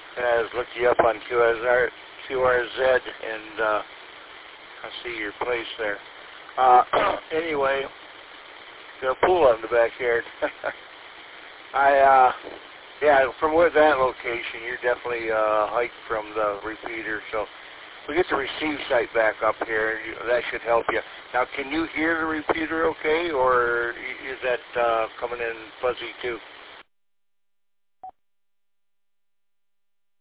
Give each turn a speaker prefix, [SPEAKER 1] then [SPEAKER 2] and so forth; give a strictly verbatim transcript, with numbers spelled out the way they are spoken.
[SPEAKER 1] I was looking you up on Q R, Q R Z, and uh, I see your place there. Uh, anyway, got a pool out in the backyard. I, uh, yeah, from where that location, you're definitely uh, hiked from the repeater, so we get the receive site back up here, and you, that should help you. Now, can you hear the repeater okay, or is that uh, coming in fuzzy too?